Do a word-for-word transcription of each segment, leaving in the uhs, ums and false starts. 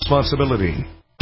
responsibility.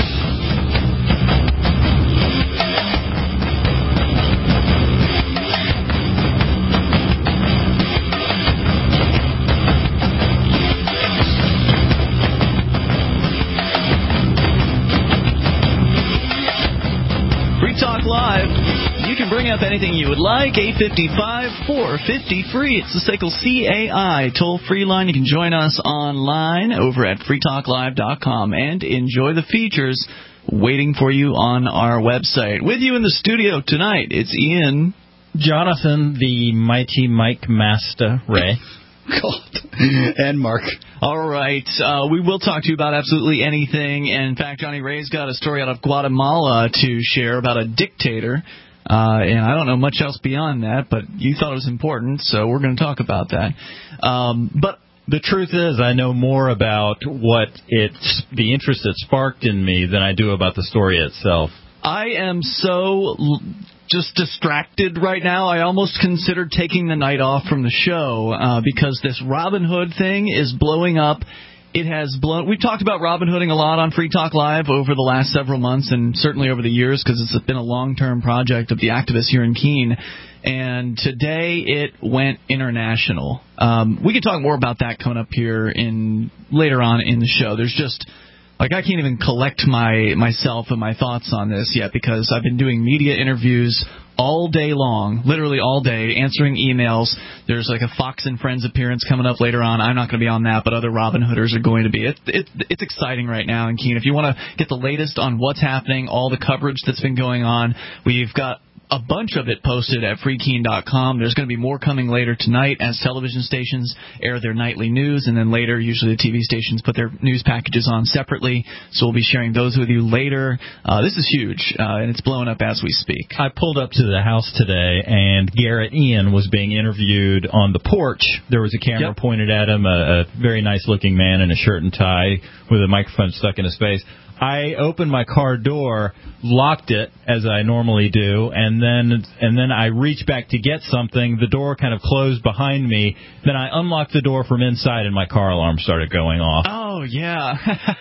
Talk Live. You can bring up anything you would like. eight five five, four five zero, free. It's the S A C L C A I toll-free line. You can join us online over at free talk live dot com and enjoy the features waiting for you on our website. With you in the studio tonight, it's Ian. Jonathan, the mighty Mike Master, Ray. God. And Mark. All right. Uh, we will talk to you about absolutely anything. And in fact, Johnny Ray's got a story out of Guatemala to share about a dictator. Uh, and I don't know much else beyond that, but you thought it was important, so we're going to talk about that. Um, but the truth is, I know more about what it's the interest it sparked in me than I do about the story itself. I am so l- just distracted right now. I almost considered taking the night off from the show uh, because this Robin Hood thing is blowing up. It has blown. We've talked about Robin Hooding a lot on Free Talk Live over the last several months and certainly over the years because it's been a long-term project of the activists here in Keene. And today it went international. Um, we can talk more about that coming up here in later on in the show. There's just... Like, I can't even collect my myself and my thoughts on this yet because I've been doing media interviews all day long, literally all day, answering emails. There's like a Fox and Friends appearance coming up later on. I'm not going to be on that, but other Robin Hooders are going to be. It, it, it's exciting right now in Keene. If you want to get the latest on what's happening, all the coverage that's been going on, we've got a bunch of it posted at free keene dot com. There's going to be more coming later tonight as television stations air their nightly news, and then later usually the T V stations put their news packages on separately, so we'll be sharing those with you later. Uh, this is huge, uh, and it's blowing up as we speak. I pulled up to the house today, and Garrett Ian was being interviewed on the porch. There was a camera yep. pointed at him, a, a very nice-looking man in a shirt and tie with a microphone stuck in his face. I opened my car door, locked it, as I normally do, and then and then I reached back to get something. The door kind of closed behind me. Then I unlocked the door from inside, and my car alarm started going off. Oh, yeah.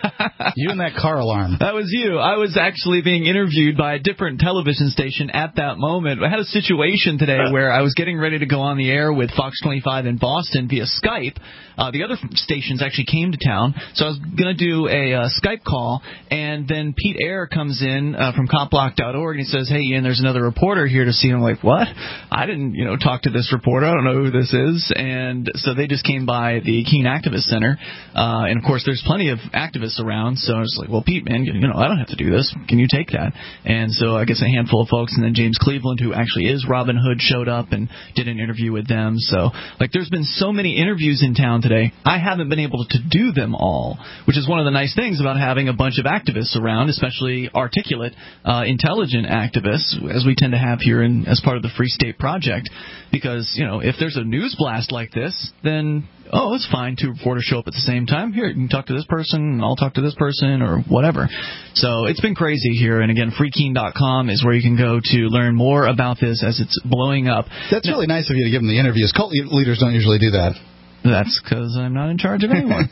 You and that car alarm. That was you. I was actually being interviewed by a different television station at that moment. I had a situation today where I was getting ready to go on the air with Fox twenty-five in Boston via Skype. Uh, the other stations actually came to town, so I was going to do a uh, Skype call, and then Pete Eyre comes in uh, from cop block dot org, and he says, hey, Ian, there's another reporter here to see you. I'm like, what? I didn't, you know, talk to this reporter. I don't know who this is. And so they just came by the Keene Activist Center, uh, and, of course, there's plenty of activists around, so I was like, well, Pete, man, you know, I don't have to do this. Can you take that? And so I guess a handful of folks, and then James Cleveland, who actually is Robin Hood, showed up and did an interview with them. So, like, there's been so many interviews in town today. I haven't been able to do them all, which is one of the nice things about having a bunch of activists around, especially articulate, uh, intelligent activists, as we tend to have here in, as part of the Free State Project. Because, you know, if there's a news blast like this, then, oh, it's fine. Two reporters show up at the same time. Here, you can talk to this person, and I'll talk to this person, or whatever. So it's been crazy here. And, again, free keene dot com is where you can go to learn more about this as it's blowing up. That's now, really nice of you to give them the interviews. Cult leaders don't usually do that. That's because I'm not in charge of anyone.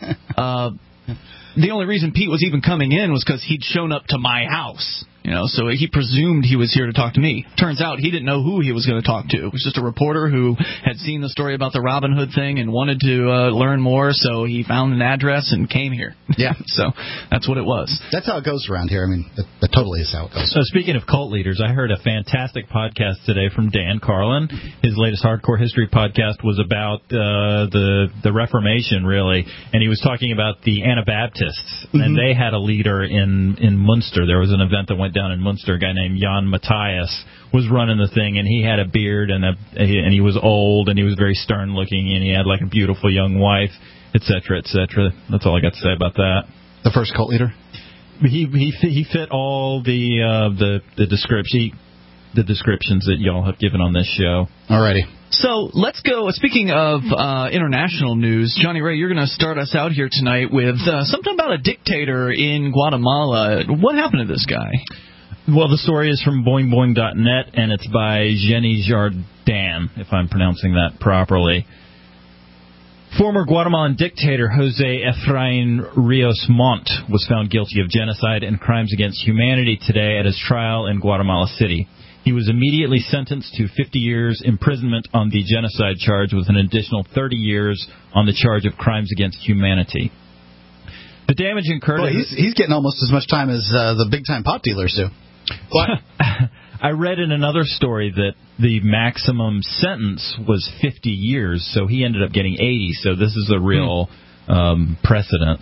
uh, the only reason Pete was even coming in was because he'd shown up to my house. You know, so he presumed he was here to talk to me. Turns out he didn't know who he was going to talk to. It was just a reporter who had seen the story about the Robin Hood thing and wanted to uh, learn more, so he found an address and came here. Yeah. So that's what it was. That's how it goes around here. I mean, that, that totally is how it goes. So speaking of cult leaders, I heard a fantastic podcast today from Dan Carlin. His latest Hardcore History podcast was about uh, the the Reformation, really, and he was talking about the Anabaptists, mm-hmm. and they had a leader in, in Munster. There was an event that went down in Munster. A guy named Jan Matthias was running the thing, and he had a beard, and a, and he was old, and he was very stern looking, and he had like a beautiful young wife, et cetera, et cetera. That's all I got to say about that. The first cult leader? He he he fit all the uh, the the description the descriptions that y'all have given on this show. Alrighty. So let's go. Speaking of uh, international news, Johnny Ray, you're going to start us out here tonight with uh, something about a dictator in Guatemala. What happened to this guy? Well, the story is from boing boing dot net, and it's by Jenny Jardin, if I'm pronouncing that properly. Former Guatemalan dictator Jose Efrain Rios Montt was found guilty of genocide and crimes against humanity today at his trial in Guatemala City. He was immediately sentenced to fifty years imprisonment on the genocide charge with an additional thirty years on the charge of crimes against humanity. The damage incurred... Well, he's, he's getting almost as much time as uh, the big-time pot dealers do. What? I read in another story that the maximum sentence was fifty years, so he ended up getting eighty, so this is a real um, precedent.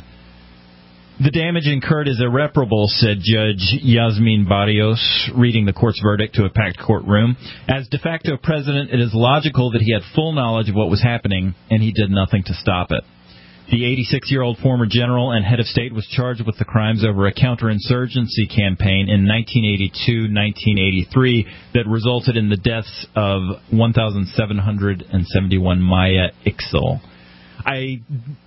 The damage incurred is irreparable, said Judge Yasmin Barrios, reading the court's verdict to a packed courtroom. As de facto president, it is logical that he had full knowledge of what was happening, and he did nothing to stop it. The eighty-six-year-old former general and head of state was charged with the crimes over a counterinsurgency campaign in nineteen eighty-two nineteen eighty-three that resulted in the deaths of one thousand seven hundred seventy-one Maya Ixel. I,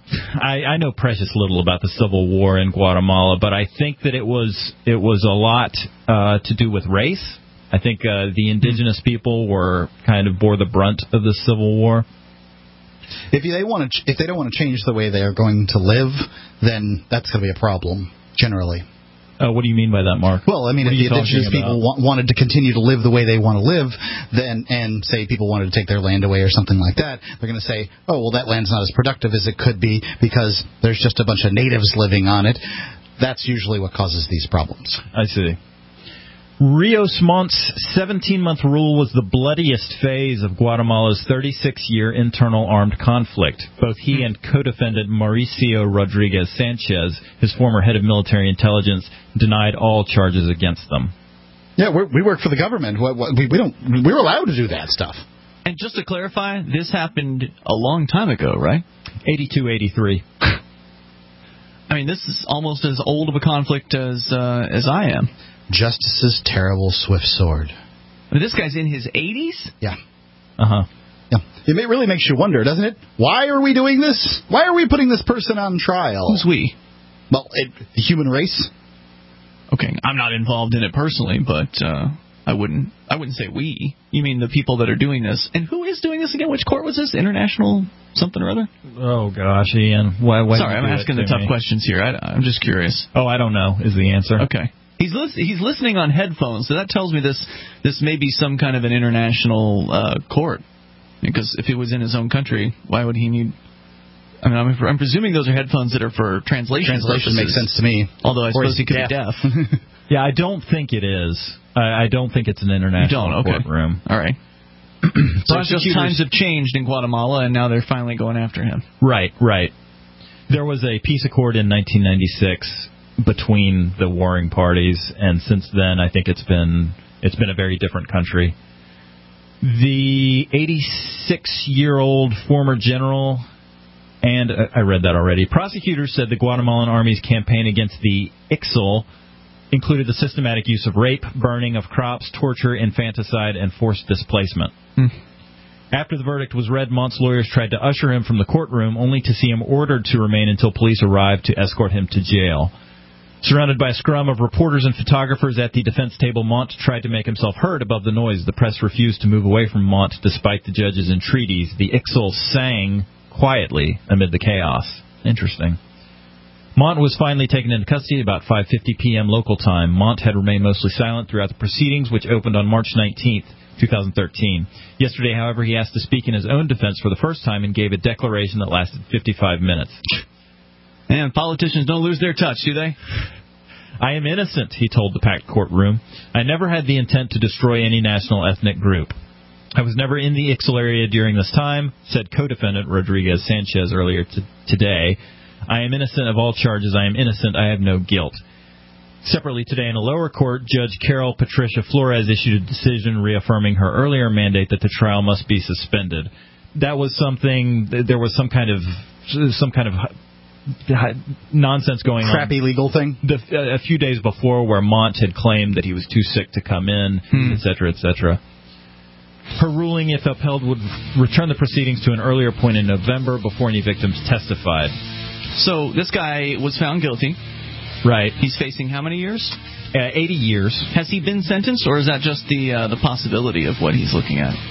I I know precious little about the Civil War in Guatemala, but I think that it was it was a lot uh, to do with race. I think uh, the indigenous people were kind of bore the brunt of the Civil War. If they want to, if they don't want to change the way they are going to live, then that's going to be a problem generally. Uh, what do you mean by that, Mark? Well, I mean, what if the indigenous people wa- wanted to continue to live the way they want to live, then and say people wanted to take their land away or something like that, they're going to say, oh, well, that land's not as productive as it could be because there's just a bunch of natives living on it. That's usually what causes these problems. I see. Rios Montt's seventeen-month rule was the bloodiest phase of Guatemala's thirty-six-year internal armed conflict. Both he and co-defendant Mauricio Rodriguez Sanchez, his former head of military intelligence, denied all charges against them. Yeah, we're, we work for the government. We, we don't. We're allowed to do that stuff. And just to clarify, this happened a long time ago, right? eighty-two eighty-three. I mean, this is almost as old of a conflict as uh, as I am. Justice's terrible swift sword. I mean, this guy's in his eighties? Yeah. Uh-huh. Yeah. It really makes you wonder, doesn't it? Why are we doing this? Why are we putting this person on trial? Who's we? Well, it, the human race. Okay, I'm not involved in it personally, but uh, I wouldn't I wouldn't say we. You mean the people that are doing this. And who is doing this again? Which court was this? International something or other? Oh, gosh, Ian. Why, why Sorry, I'm asking the tough me? questions here. I, I'm just curious. Oh, I don't know is the answer. Okay. He's lis- he's listening on headphones, so that tells me this this may be some kind of an international uh, court. Because if it was in his own country, why would he need... I mean, I'm, I'm presuming those are headphones that are for translation Translation purposes. Makes sense to me. Although I Or suppose he could deaf. be deaf. Yeah, I don't think it is. I, I don't think it's an international you don't? Okay. courtroom. All right. So it's just times have changed in Guatemala, and now they're finally going after him. Right, right. There was a peace accord in nineteen ninety-six between the warring parties, and since then I think it's been it's been a very different country. The eighty-six-year-old former general, and uh, I read that already, prosecutors said the Guatemalan Army's campaign against the Ixel included the systematic use of rape, burning of crops, torture, infanticide, and forced displacement. Hmm. After the verdict was read, Montt's lawyers tried to usher him from the courtroom, only to see him ordered to remain until police arrived to escort him to jail. Surrounded by a scrum of reporters and photographers at the defense table, Montt tried to make himself heard above the noise. The press refused to move away from Montt despite the judge's entreaties. The Ixel sang quietly amid the chaos. Interesting. Montt was finally taken into custody about five fifty p.m. local time. Montt had remained mostly silent throughout the proceedings, which opened on March nineteenth, twenty thirteen. Yesterday, however, he asked to speak in his own defense for the first time and gave a declaration that lasted fifty-five minutes. Man, politicians don't lose their touch, do they? I am innocent, he told the packed courtroom. I never had the intent to destroy any national ethnic group. I was never in the Ixel area during this time, said co-defendant Rodriguez Sanchez earlier t- today. I am innocent of all charges. I am innocent. I have no guilt. Separately today in a lower court, Judge Carol Patricia Flores issued a decision reaffirming her earlier mandate that the trial must be suspended. That was something, there was some kind of, some kind of nonsense going Crappy on. Crappy legal thing? The, a few days before where Montt had claimed that he was too sick to come in, hmm. et cetera, et cetera. Her ruling, if upheld, would return the proceedings to an earlier point in November before any victims testified. So this guy was found guilty. Right. He's facing how many years? Uh, eighty years. Has he been sentenced, or is that just the uh, the possibility of what he's looking at?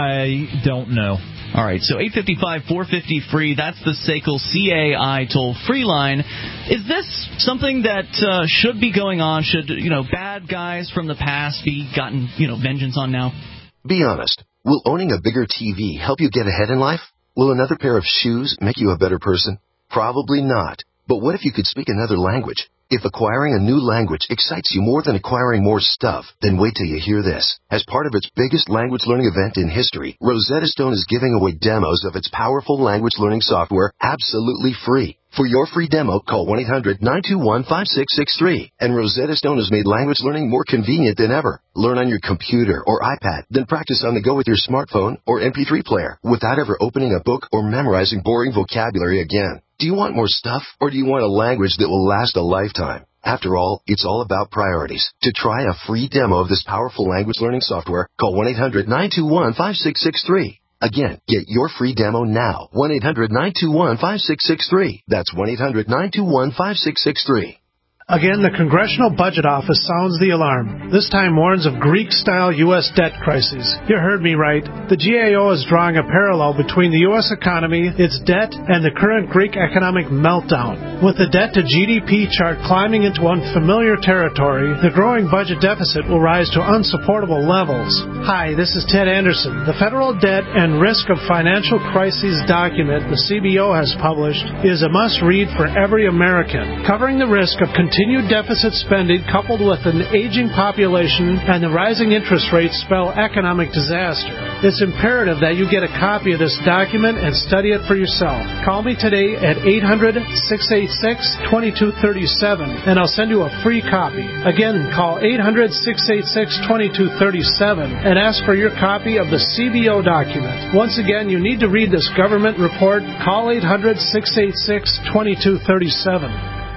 I don't know. All right, so eight five five, four five zero, free. That's the S A C L C A I toll-free line. Is this something that uh, should be going on? Should, you know, bad guys from the past be gotten, you know, vengeance on now? Be honest. Will owning a bigger T V help you get ahead in life? Will another pair of shoes make you a better person? Probably not. But what if you could speak another language? If acquiring a new language excites you more than acquiring more stuff, then wait till you hear this. As part of its biggest language learning event in history, Rosetta Stone is giving away demos of its powerful language learning software absolutely free. For your free demo, call one eight hundred, nine two one, five six six three. And Rosetta Stone has made language learning more convenient than ever. Learn on your computer or iPad, then practice on the go with your smartphone or M P three player without ever opening a book or memorizing boring vocabulary again. Do you want more stuff, or do you want a language that will last a lifetime? After all, it's all about priorities. To try a free demo of this powerful language learning software, call one eight hundred, nine two one, five six six three. Again, get your free demo now. one eight hundred, nine two one, five six six three. That's one eight hundred, nine two one, five six six three. Again, the Congressional Budget Office sounds the alarm. This time warns of Greek-style U S debt crises. You heard me right. The G A O is drawing a parallel between the U S economy, its debt, and the current Greek economic meltdown. With the debt to G D P chart climbing into unfamiliar territory, the growing budget deficit will rise to unsupportable levels. Hi, this is Ted Anderson. The Federal Debt and Risk of Financial Crises document the C B O has published is a must-read for every American, covering the risk of continued Continued deficit spending coupled with an aging population and the rising interest rates spell economic disaster. It's imperative that you get a copy of this document and study it for yourself. Call me today at eight hundred, six eight six, two two three seven and I'll send you a free copy. Again, call eight hundred, six eight six, two two three seven and ask for your copy of the C B O document. Once again, you need to read this government report. Call eight hundred, six eight six, two two three seven.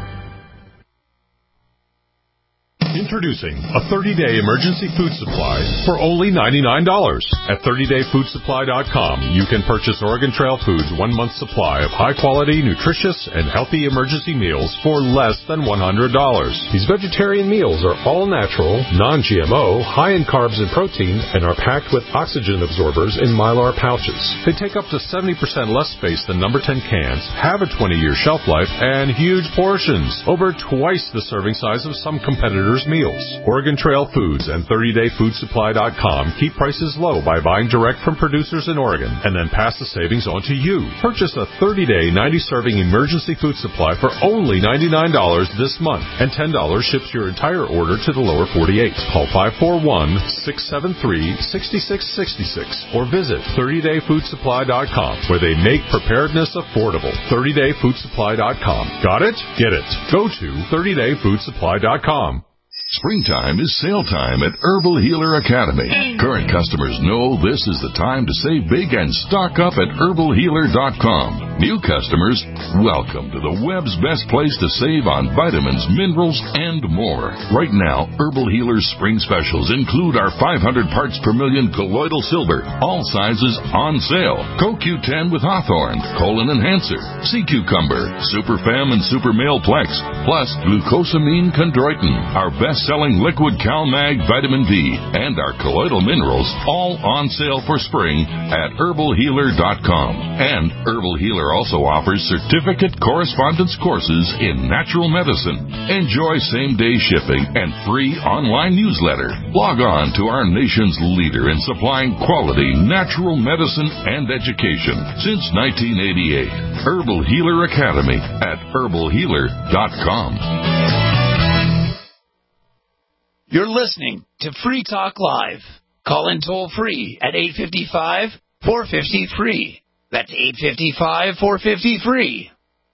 Introducing a thirty-day emergency food supply for only ninety-nine dollars. At thirty day food supply dot com, you can purchase Oregon Trail Foods' one-month supply of high-quality, nutritious, and healthy emergency meals for less than one hundred dollars. These vegetarian meals are all natural, non-G M O, high in carbs and protein, and are packed with oxygen absorbers in Mylar pouches. They take up to seventy percent less space than number ten cans, have a twenty year shelf life, and huge portions, over twice the serving size of some competitors' meals. Oregon Trail Foods and thirty day food supply dot com keep prices low by buying direct from producers in Oregon and then pass the savings on to you. Purchase a thirty day, ninety serving emergency food supply for only ninety-nine dollars this month, and ten dollars ships your entire order to the lower forty-eight. Call five four one, six seven three, six six six six or visit thirty day food supply dot com, where they make preparedness affordable. thirty day food supply dot com. Got it? Get it. Go to thirty day food supply dot com. Springtime is sale time at Herbal Healer Academy. Current customers know this is the time to save big and stock up at herbal healer dot com. New customers, welcome to the web's best place to save on vitamins, minerals, and more. Right now, Herbal Healer's spring specials include our five hundred parts per million colloidal silver, all sizes on sale. Co Q ten with Hawthorne, Colon Enhancer, Sea Cucumber, Super Fem and Super Male Plex, plus Glucosamine Chondroitin, our best selling liquid CalMag vitamin D, and our colloidal minerals, all on sale for spring at herbal healer dot com. And Herbal Healer also offers certificate correspondence courses in natural medicine. Enjoy same-day shipping and free online newsletter. Log on to our nation's leader in supplying quality natural medicine and education since nineteen eighty-eight. Herbal Healer Academy at herbal healer dot com. You're listening to Free Talk Live. Call in toll free at eight five five, four five zero, free. That's eight five five, four five zero, free.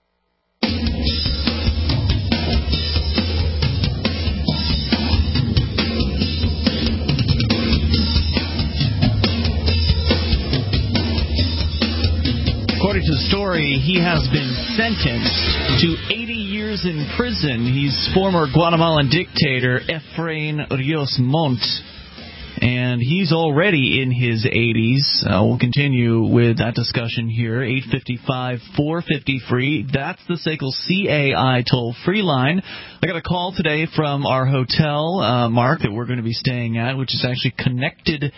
According to the story, he has been sentenced to eighty years in prison. He's former Guatemalan dictator Efrain Rios Montt. and he's already in his eighties. Uh, we'll continue with that discussion here. eight five five, four five zero, free. That's the S A C L C A I toll-free line. I got a call today from our hotel, uh, Mark, that we're going to be staying at, which is actually connected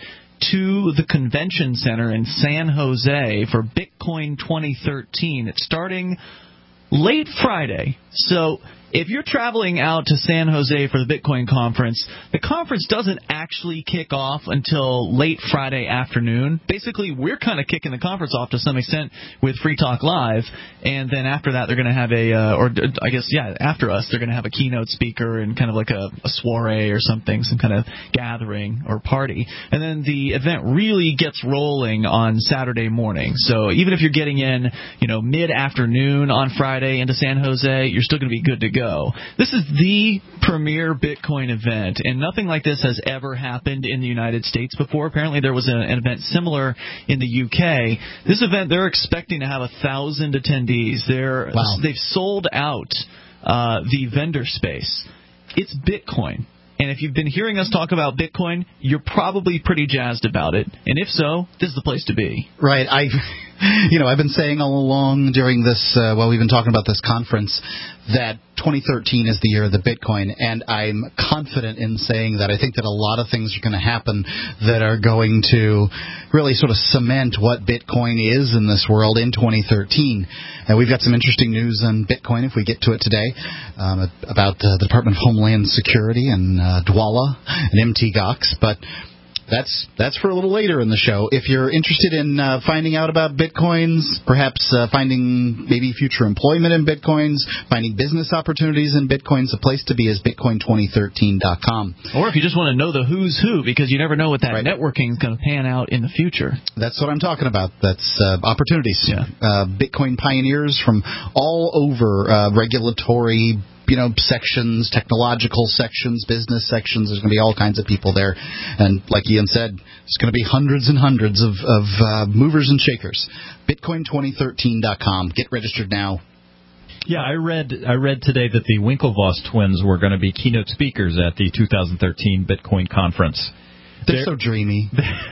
to the convention center in San Jose for Bitcoin twenty thirteen. It's starting late Friday. So if you're traveling out to San Jose for the Bitcoin conference, the conference doesn't actually kick off until late Friday afternoon. Basically, we're kind of kicking the conference off to some extent with Free Talk Live, and then after that, they're going to have a, uh, or I guess, yeah, after us, they're going to have a keynote speaker and kind of like a, a soiree or something, some kind of gathering or party. And then the event really gets rolling on Saturday morning. So even if you're getting in, you know, mid-afternoon on Friday into San Jose, you're still going to be good to go. This is the premier Bitcoin event, and nothing like this has ever happened in the United States before. Apparently there was a, an event similar in the U K. This event, they're expecting to have a thousand attendees. They're, wow. They've sold out uh, the vendor space. It's Bitcoin. And if you've been hearing us talk about Bitcoin, you're probably pretty jazzed about it. And if so, this is the place to be. Right. I, you know, I've been saying all along during this, uh, while we've been talking about this conference, that twenty thirteen is the year of the Bitcoin. And I'm confident in saying that I think that a lot of things are going to happen that are going to really sort of cement what Bitcoin is in this world in twenty thirteen. And we've got some interesting news on Bitcoin if we get to it today, um, about uh, the Department of Homeland Security and uh, Dwala and M T Gox. But That's that's for a little later in the show. If you're interested in uh, finding out about Bitcoins, perhaps uh, finding maybe future employment in Bitcoins, finding business opportunities in Bitcoins, the place to be is bitcoin twenty thirteen dot com. Or if you just want to know the who's who, because you never know what that right. networking is going to pan out in the future. That's what I'm talking about. That's uh, opportunities. Yeah. Uh, Bitcoin pioneers from all over, uh, regulatory, you know, sections, technological sections, business sections. There's going to be all kinds of people there. And like Ian said, there's going to be hundreds and hundreds of, of uh, movers and shakers. bitcoin twenty thirteen dot com. Get registered now. Yeah, I read I read today that the Winklevoss twins were going to be keynote speakers at the two thousand thirteen Bitcoin conference. They're, They're so dreamy.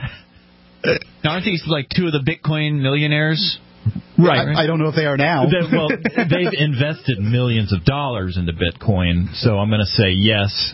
Now, aren't these like two of the Bitcoin millionaires? Right. I, I don't know if they are now. They, well, they've invested millions of dollars into Bitcoin, so I'm going to say yes.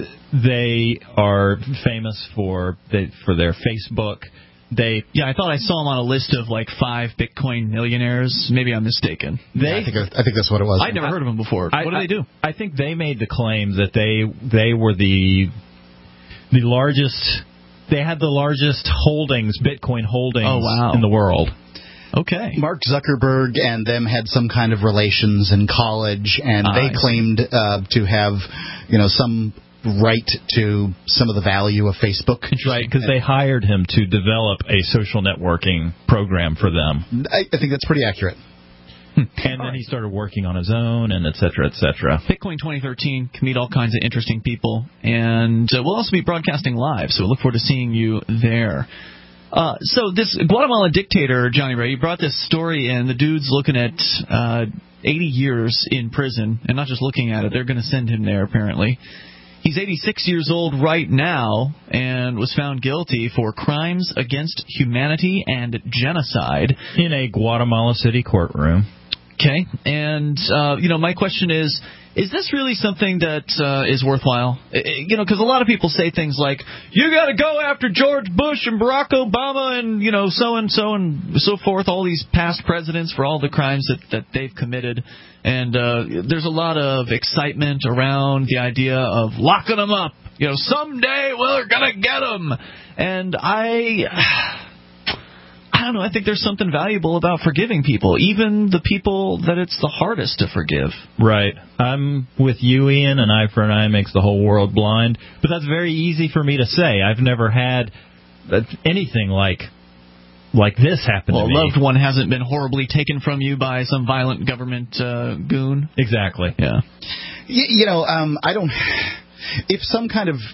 They are famous for they, for their Facebook. They yeah, I thought I saw them on a list of like five Bitcoin millionaires. Maybe I'm mistaken. They, yeah, I think I think that's what it was. I'd never heard of them before. I, what do I, they do? I think they made the claim that they they were the the largest. They had the largest holdings, Bitcoin holdings, oh, wow. in the world. Okay. Mark Zuckerberg and them had some kind of relations in college, and Ah, they I claimed uh, to have, you know, some right to some of the value of Facebook. Right, because they hired him to develop a social networking program for them. I, I think that's pretty accurate. And then right. he started working on his own, and et cetera, et cetera. Bitcoin twenty thirteen can meet all kinds of interesting people, and uh, we'll also be broadcasting live, so we look forward to seeing you there. Uh, so this Guatemala dictator, Johnny Ray, you brought this story in. The dude's looking at uh, eighty years in prison, and not just looking at it, they're going to send him there, apparently. He's eighty-six years old right now and was found guilty for crimes against humanity and genocide. In a Guatemala City courtroom. Okay, and, uh, you know, my question is, is this really something that uh, is worthwhile? You know, because a lot of people say things like, you got to go after George Bush and Barack Obama and, you know, so-and-so and so forth, all these past presidents for all the crimes that, that they've committed. And uh, there's a lot of excitement around the idea of locking them up. You know, someday we're going to get them. And I... I don't know. I think there's something valuable about forgiving people, even the people that it's the hardest to forgive. Right. I'm with you, Ian. An eye for an eye makes the whole world blind. But that's very easy for me to say. I've never had anything like like this happen well, to me. Well, a loved one hasn't been horribly taken from you by some violent government uh, goon. Exactly. Yeah. You, you know, um, I don't... If some kind of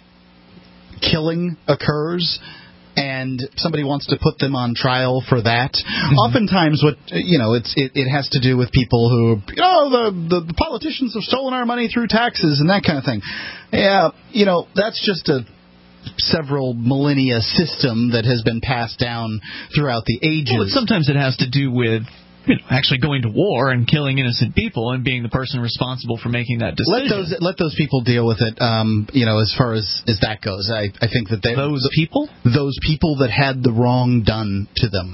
killing occurs... and somebody wants to put them on trial for that. Mm-hmm. Oftentimes, what you know, it's it, it has to do with people who, you know, the, the politicians have stolen our money through taxes and that kind of thing. Yeah, you know, that's just a several millennia system that has been passed down throughout the ages. Well, but sometimes it has to do with you know, actually going to war and killing innocent people and being the person responsible for making that decision. Let those let those people deal with it. Um, you know, as far as, as that goes, I, I think that they, those people, those people that had the wrong done to them.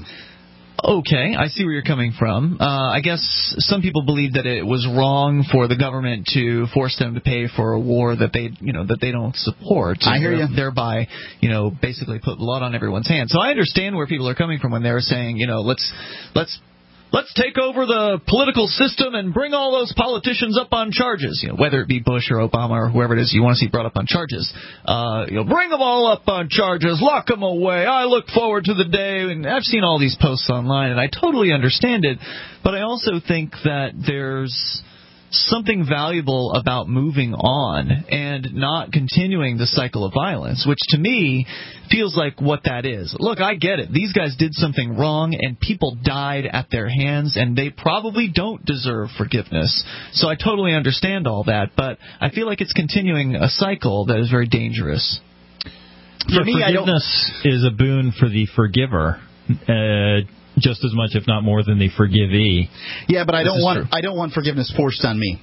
Okay, I see where you're coming from. Uh, I guess some people believe that it was wrong for the government to force them to pay for a war that they, you know, that they don't support. I hear you. Thereby, you know, basically put blood on everyone's hands. So I understand where people are coming from when they're saying, you know, let's let's. Let's take over the political system and bring all those politicians up on charges. You know, whether it be Bush or Obama or whoever it is you want to see brought up on charges. Uh, you know, bring them all up on charges, lock them away. I look forward to the day. And I've seen all these posts online, and I totally understand it. But I also think that there's something valuable about moving on and not continuing the cycle of violence, which to me feels like what that is. Look, I get it. These guys did something wrong, and people died at their hands, and they probably don't deserve forgiveness. So I totally understand all that, but I feel like it's continuing a cycle that is very dangerous. For me, forgiveness is a boon for the forgiver. Uh, just as much, if not more, than the forgivee. Yeah, but I this don't want true. I don't want forgiveness forced on me.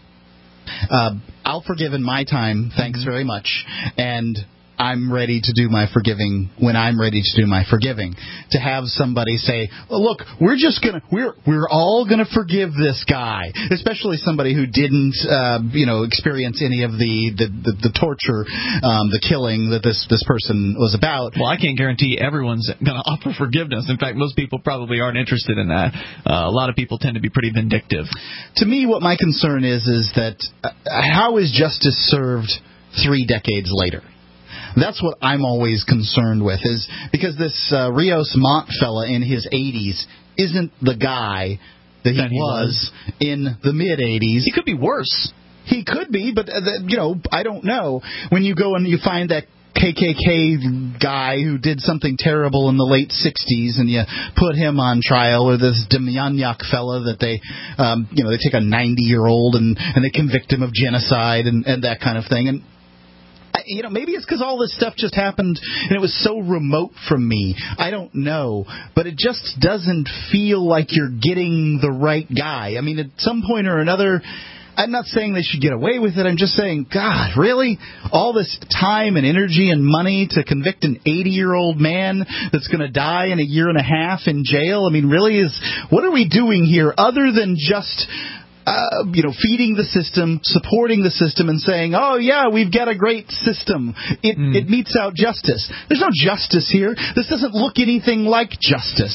Uh, I'll forgive in my time, thanks mm-hmm. very much, and I'm ready to do my forgiving when I'm ready to do my forgiving. To have somebody say, well, "Look, we're just gonna we're we're all gonna forgive this guy," especially somebody who didn't, uh, you know, experience any of the the, the, the torture, um, the killing that this this person was about. Well, I can't guarantee everyone's going to offer forgiveness. In fact, most people probably aren't interested in that. Uh, a lot of people tend to be pretty vindictive. To me, what my concern is is that uh, how is justice served three decades later? That's what I'm always concerned with, is because this uh, Rios Montt fella in his eighties isn't the guy that he, that he was, was in the mid-eighties. He could be worse. He could be, but, uh, the, you know, I don't know. When you go and you find that K K K guy who did something terrible in the late sixties, and you put him on trial, or this Demyanjuk fella that they, um, you know, they take a ninety-year-old and, and they convict him of genocide and, and that kind of thing, and you know, maybe it's because all this stuff just happened and it was so remote from me. I don't know. But it just doesn't feel like you're getting the right guy. I mean, at some point or another, I'm not saying they should get away with it. I'm just saying, God, really? All this time and energy and money to convict an eighty-year-old man that's going to die in a year and a half in jail? I mean, really, is what are we doing here other than just... Uh, you know, feeding the system, supporting the system, and saying, oh, yeah, we've got a great system. It, mm. it metes out justice. There's no justice here. This doesn't look anything like justice.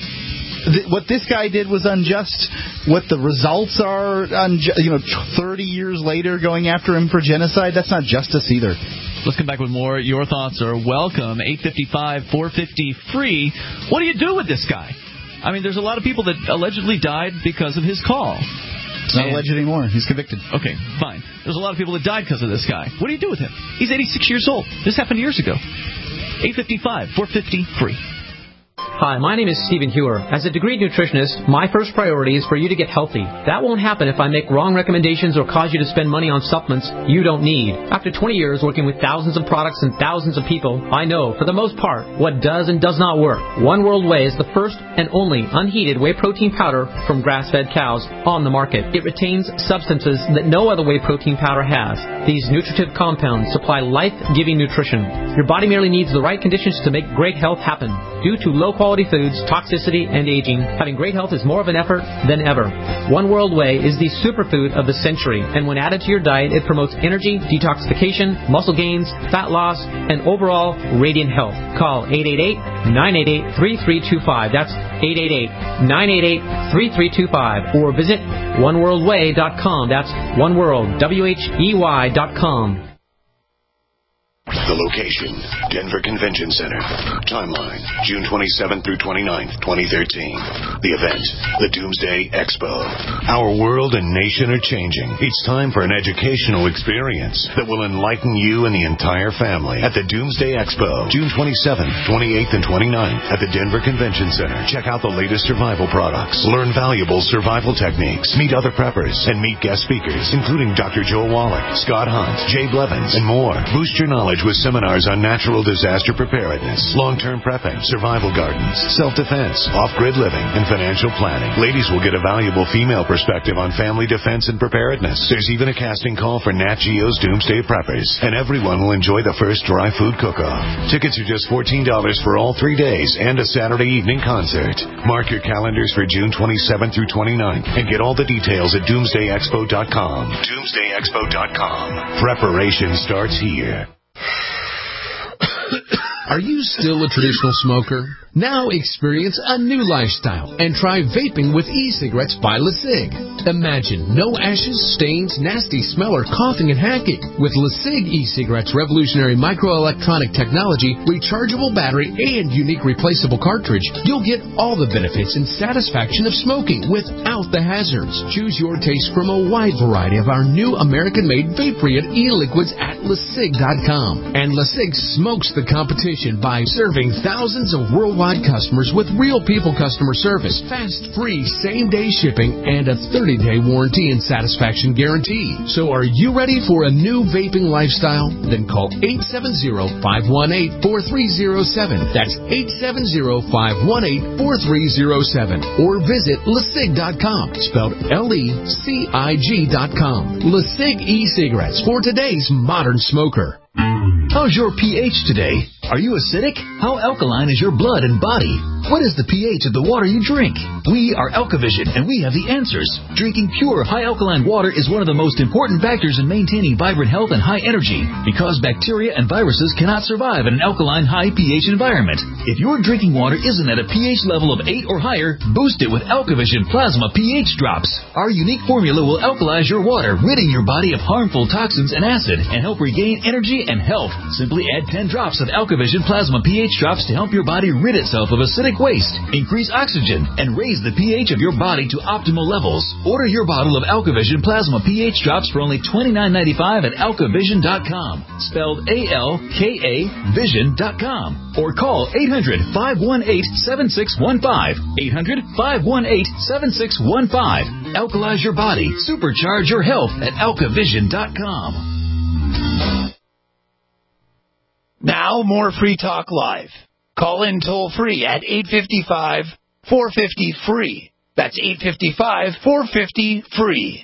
Th- what this guy did was unjust. What the results are, unju- you know, thirty years later going after him for genocide, that's not justice either. Let's come back with more. Your thoughts are welcome. eight five five, four five zero, free. What do you do with this guy? I mean, there's a lot of people that allegedly died because of his call. It's not and, alleged anymore. He's convicted. Okay, fine. There's a lot of people that died because of this guy. What do you do with him? He's eighty-six years old. This happened years ago. eight five five, four five zero, free. Hi, my name is Stephen Hewer. As a degreed nutritionist, my first priority is for you to get healthy. That won't happen if I make wrong recommendations or cause you to spend money on supplements you don't need. After twenty years working with thousands of products and thousands of people, I know, for the most part, what does and does not work. One World Whey is the first and only unheated whey protein powder from grass-fed cows on the market. It retains substances that no other whey protein powder has. These nutritive compounds supply life-giving nutrition. Your body merely needs the right conditions to make great health happen. Due to low-quality foods, toxicity, and aging, having great health is more of an effort than ever. One World Whey is the superfood of the century, and when added to your diet, it promotes energy, detoxification, muscle gains, fat loss, and overall radiant health. Call eight eight eight, nine eight eight, three three two five. That's eight eight eight, nine eight eight, three three two five. Or visit one world way dot com. That's oneworld, W H E Y dot com. The location, Denver Convention Center. Timeline, June twenty-seventh through twenty-ninth, twenty thirteen. The event, the Doomsday Expo. Our world and nation are changing. It's time for an educational experience that will enlighten you and the entire family at the Doomsday Expo, June twenty-seventh, twenty-eighth, and twenty-ninth at the Denver Convention Center. Check out the latest survival products, learn valuable survival techniques, meet other preppers, and meet guest speakers, including Doctor Joel Wallach, Scott Hunt, Jay Blevins, and more. Boost your knowledge with with seminars on natural disaster preparedness, long-term prepping, survival gardens, self-defense, off-grid living, and financial planning. Ladies will get a valuable female perspective on family defense and preparedness. There's even a casting call for Nat Geo's Doomsday Preppers, and everyone will enjoy the first dry food cook-off. Tickets are just fourteen dollars for all three days and a Saturday evening concert. Mark your calendars for June twenty-seventh through twenty-ninth and get all the details at doomsday expo dot com. doomsday expo dot com. Preparation starts here. Are you still a traditional smoker? Now experience a new lifestyle and try vaping with e-cigarettes by LeSig. Imagine no ashes, stains, nasty smell, or coughing and hacking. With LeSig e-cigarettes' revolutionary microelectronic technology, rechargeable battery, and unique replaceable cartridge, you'll get all the benefits and satisfaction of smoking without the hazards. Choose your taste from a wide variety of our new American-made vape-free e-liquids at LeSig dot com. And LeSig smokes the competition by serving thousands of worldwide customers with real people customer service, fast, free, same-day shipping, and a thirty-day warranty and satisfaction guarantee. So are you ready for a new vaping lifestyle? Then call eight seven zero, five one eight, four three zero seven. That's eight seven zero, five one eight, four three zero seven. Or visit LeSig dot com, spelled L E C I G dot com. LeSig e-cigarettes for today's modern smoker. How's your pH today? Are you acidic? How alkaline is your blood and body? What is the pH of the water you drink? We are AlkaVision, and we have the answers. Drinking pure, high alkaline water is one of the most important factors in maintaining vibrant health and high energy, because bacteria and viruses cannot survive in an alkaline, high pH environment. If your drinking water isn't at a pH level of eight or higher, boost it with AlkaVision Plasma pH Drops. Our unique formula will alkalize your water, ridding your body of harmful toxins and acid, and help regain energy and health. Simply add ten drops of AlkaVision Plasma pH Drops to help your body rid itself of acidic waste, increase oxygen, and raise the pH of your body to optimal levels. Order your bottle of AlkaVision Plasma pH Drops for only twenty-nine ninety-five at alkavision dot com, spelled A L K A vision dot com, or call eight hundred, five one eight, seven six one five, eight hundred, five one eight, seven six one five. Alkalize your body, supercharge your health at alkavision dot com. Now, more Free Talk Live. Call in toll-free at eight five five, four five zero, free. That's eight five five, four five zero, free.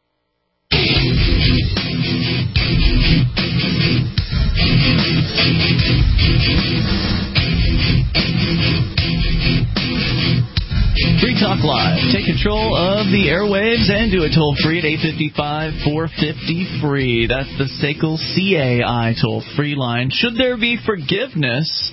Free Talk Live. Take control of the airwaves and do it toll-free at eight five five, four five zero, free. That's the S A C L C A I toll-free line. Should there be forgiveness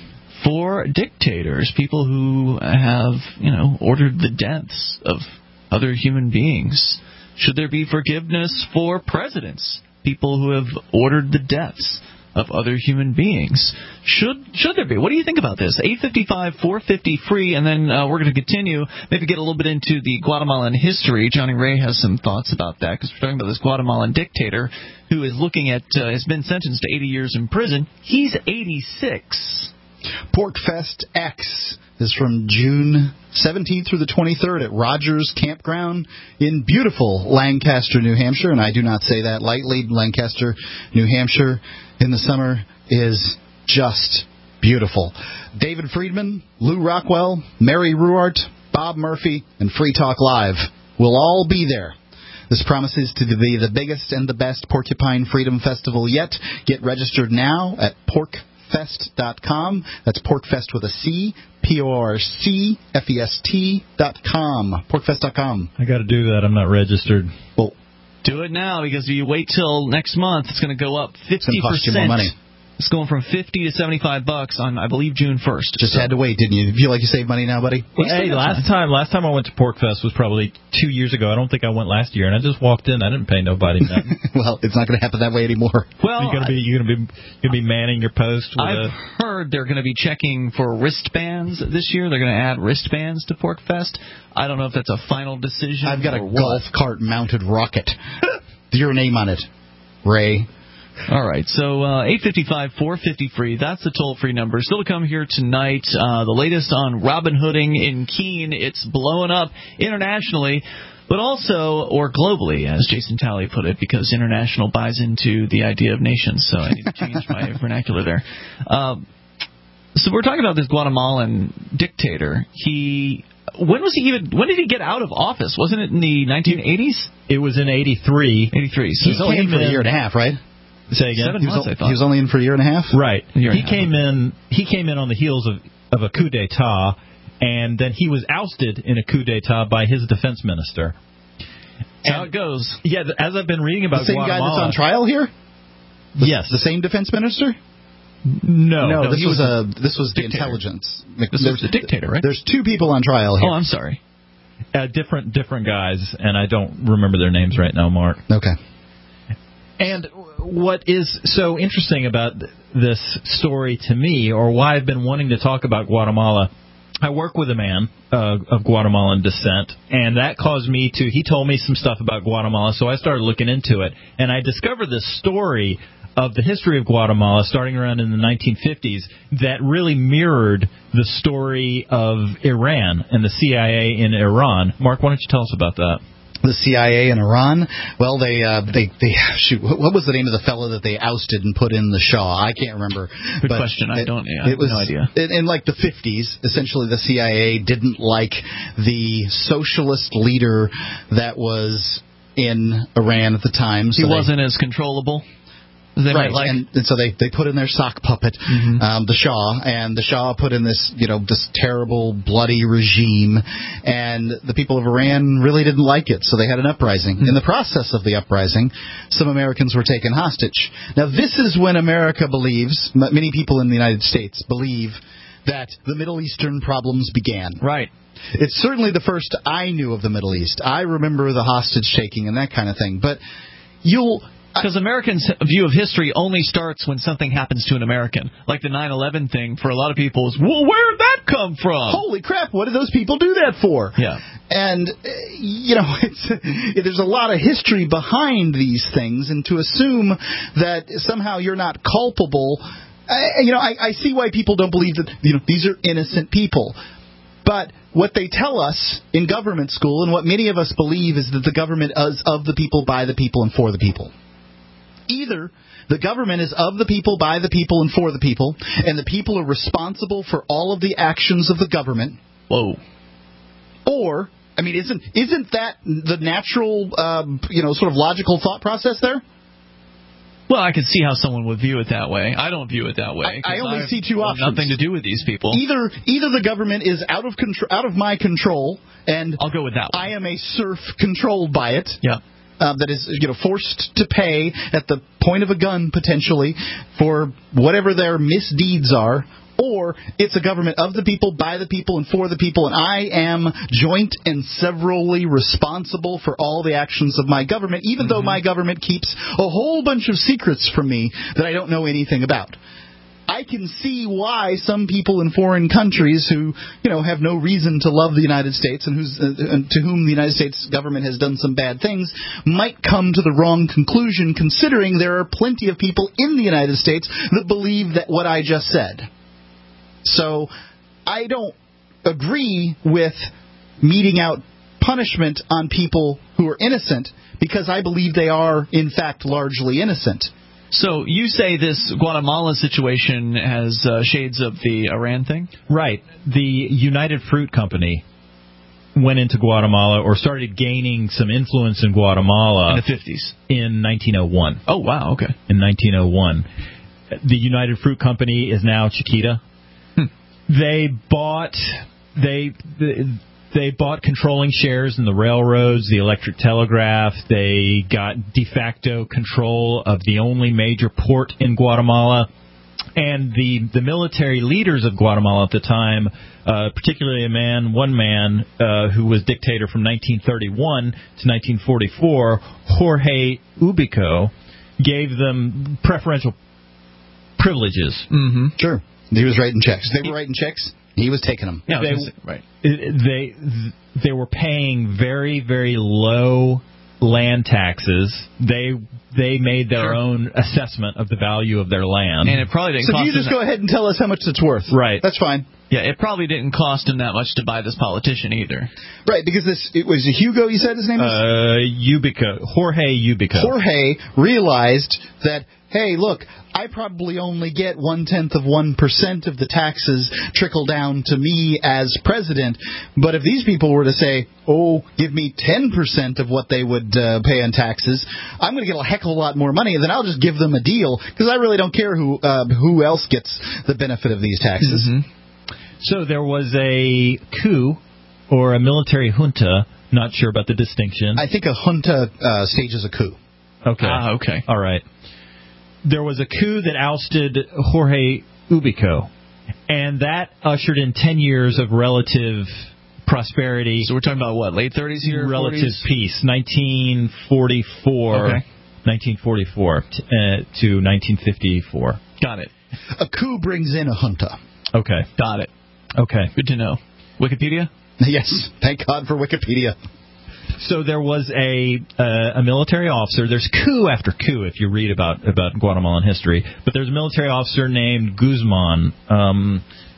for dictators, people who have, you know, ordered the deaths of other human beings? Should there be forgiveness for presidents, people who have ordered the deaths of other human beings? Should should there be? What do you think about this? eight five five, four five zero, free, and then uh, we're going to continue, maybe get a little bit into the Guatemalan history. Johnny Ray has some thoughts about that, because we're talking about this Guatemalan dictator who is looking at, uh, has been sentenced to eighty years in prison. He's eighty-six. PorkFest X is from June seventeenth through the twenty-third at Rogers Campground in beautiful Lancaster, New Hampshire. And I do not say that lightly. Lancaster, New Hampshire in the summer is just beautiful. David Friedman, Lou Rockwell, Mary Ruart, Bob Murphy, and Free Talk Live will all be there. This promises to be the biggest and the best Porcupine Freedom Festival yet. Get registered now at pork fest dot com. That's PorkFest with a C, P O R C F E S T dot com. porkfest dot com. I got to do that. I'm not registered. Well, do it now, because if you wait till next month, it's going to go up fifty percent. It's going to cost you more money. It's going from fifty to seventy-five bucks on, I believe, June first. Just so. had to wait, didn't you? Feel like you saved money now, buddy? Well, hey, last time, last time I went to PorkFest was probably two years ago. I don't think I went last year, and I just walked in. I didn't pay nobody nothing. Well, it's not going to happen that way anymore. Well, you're going to be you're going to be you're going to be manning your post. With I've a... heard they're going to be checking for wristbands this year. They're going to add wristbands to PorkFest. I don't know if that's a final decision. I've got a what. golf cart mounted rocket. Your name on it, Ray. All right, so uh, eight five five, four five zero, free. That's the toll-free number. Still to come here tonight, uh, the latest on Robin Hooding in Keene. It's blowing up internationally. But also, or globally, as Jason Talley put it, because international buys into the idea of nations, so I need to change my vernacular there. Um, so we're talking about this Guatemalan dictator. He, when was he even? When did he get out of office? Wasn't it in the nineteen eighties? It was in eighty-three. eighty-three. So he was only in for a year and a half, right? Say again. Seven he was, months, I thought. He was only in for a year and a half. Right. A year and he a half. came in. He came in on the heels of of a coup d'état, and then he was ousted in a coup d'état by his defense minister. That's how it goes. Yeah, as I've been reading about the same Guatemala, guy that's on trial here. The, yes, the same defense minister. No, no, no this was, was a this was dictator. the intelligence. This was the dictator, right? There's two people on trial here. Oh, I'm sorry. Uh, different different guys, and I don't remember their names right now, Mark. Okay. And what is so interesting about th- this story to me, or why I've been wanting to talk about Guatemala, I work with a man uh, of Guatemalan descent, and that caused me to, he told me some stuff about Guatemala, so I started looking into it, and I discovered this story of the history of Guatemala starting around in the nineteen fifties that really mirrored the story of Iran and the C I A in Iran. Mark, why don't you tell us about that? The C I A in Iran. Well, they uh, they they shoot. What was the name of the fellow that they ousted and put in the Shah? I can't remember. Good but question. I it, don't. Yeah, I have it was, no idea. In, in like the fifties, essentially, the C I A didn't like the socialist leader that was in Iran at the time. So he they, wasn't as controllable. They right, might like. and, and so they, they put in their sock puppet, mm-hmm. um, the Shah, and the Shah put in this, you know, this terrible, bloody regime, and the people of Iran really didn't like it, so they had an uprising. Mm-hmm. In the process of the uprising, some Americans were taken hostage. Now, this is when America believes, many people in the United States believe, that the Middle Eastern problems began. Right. It's certainly the first I knew of the Middle East. I remember the hostage taking and that kind of thing, but you'll... Because Americans' view of history only starts when something happens to an American. Like the nine eleven thing, for a lot of people, is, well, where'd that come from? Holy crap, what did those people do that for? Yeah. And, uh, you know, it's, there's a lot of history behind these things, and to assume that somehow you're not culpable, I, you know, I, I see why people don't believe that, you know, these are innocent people. But what they tell us in government school, and what many of us believe, is that the government is of the people, by the people, and for the people. Either the government is of the people, by the people, and for the people, and the people are responsible for all of the actions of the government. Whoa. Or, I mean, isn't isn't that the natural, um, you know, sort of logical thought process there? Well, I can see how someone would view it that way. I don't view it that way. I, I only I've see two options. Nothing to do with these people. Either either the government is out of control, out of my control, and I'll go with that one. I am a serf controlled by it. Yeah. Uh, that is, you know, forced to pay at the point of a gun, potentially, for whatever their misdeeds are, or it's a government of the people, by the people, and for the people, and I am joint and severally responsible for all the actions of my government, even mm-hmm. though my government keeps a whole bunch of secrets from me that I don't know anything about. I can see why some people in foreign countries who, you know, have no reason to love the United States and who's uh, and to whom the United States government has done some bad things might come to the wrong conclusion, considering there are plenty of people in the United States that believe that what I just said. So I don't agree with meting out punishment on people who are innocent, because I believe they are, in fact, largely innocent. So you say this Guatemala situation has uh, shades of the Iran thing? Right. The United Fruit Company went into Guatemala, or started gaining some influence in Guatemala in the fifties, in nineteen oh one. Oh, wow, okay. In nineteen oh one. The United Fruit Company is now Chiquita. Hmm. They bought... They... they They bought controlling shares in the railroads, the electric telegraph. They got de facto control of the only major port in Guatemala. And the, the military leaders of Guatemala at the time, uh, particularly a man, one man, uh, who was dictator from nineteen thirty-one to nineteen forty-four, Jorge Ubico, gave them preferential privileges. Mm-hmm. Sure. He was writing checks. They were writing checks. He was taking them. Yeah, they, say, right. They they were paying very, very low land taxes. They they made their sure. own assessment of the value of their land. And it probably didn't so cost you just go ahead and tell us how much it's worth. Right. That's fine. Yeah, it probably didn't cost him that much to buy this politician either. Right, because this it was Hugo, you said his name was? Uh, Ubico. Jorge Ubico. Jorge realized that, hey, look, I probably only get one-tenth of one percent of the taxes trickle down to me as president. But if these people were to say, oh, give me ten percent of what they would uh, pay in taxes, I'm going to get a heck of a lot more money, and then I'll just give them a deal, because I really don't care who uh, who else gets the benefit of these taxes. Mm-hmm. So there was a coup or a military junta, not sure about the distinction. I think a junta uh, stages a coup. Okay. Ah, okay. All right. There was a coup that ousted Jorge Ubico, and that ushered in ten years of relative prosperity. So we're talking about what, late thirties here? Relative forties? peace, nineteen forty-four, okay. nineteen forty-four t- uh, to nineteen fifty-four. Got it. A coup brings in a junta. Okay. Got it. Okay. Good to know. Wikipedia? Yes. Thank God for Wikipedia. So there was a uh, a military officer. There's coup after coup if you read about about Guatemalan history. But there's a military officer named Guzman, um,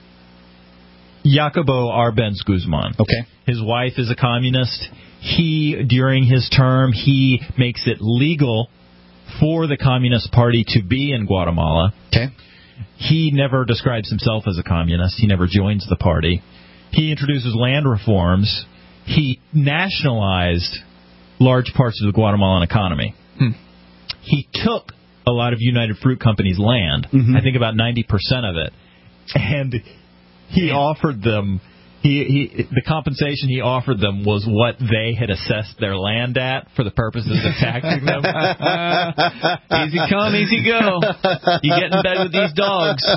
Jacobo Arbenz Guzman. Okay. His wife is a communist. He, during his term, he makes it legal for the Communist Party to be in Guatemala. Okay. He never describes himself as a communist. He never joins the party. He introduces land reforms. He nationalized large parts of the Guatemalan economy. Hmm. He took a lot of United Fruit Company's land, mm-hmm. I think about ninety percent of it, and he offered them, he, he the compensation he offered them was what they had assessed their land at for the purposes of taxing them. Easy come, easy go. You get in bed with these dogs.